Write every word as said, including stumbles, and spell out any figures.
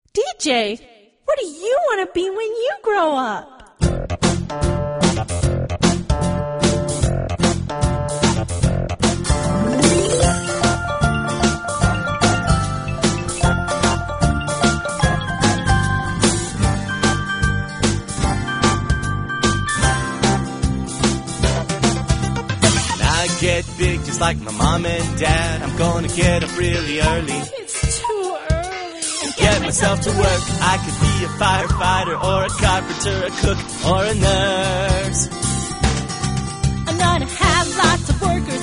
D J, what do you want to be when you grow up? Get big just like my mom and dad. I'm gonna get up really early. It's too early. And get myself to work. I could be a firefighter or a carpenter, a cook or a nurse. I'm gonna have lots of workers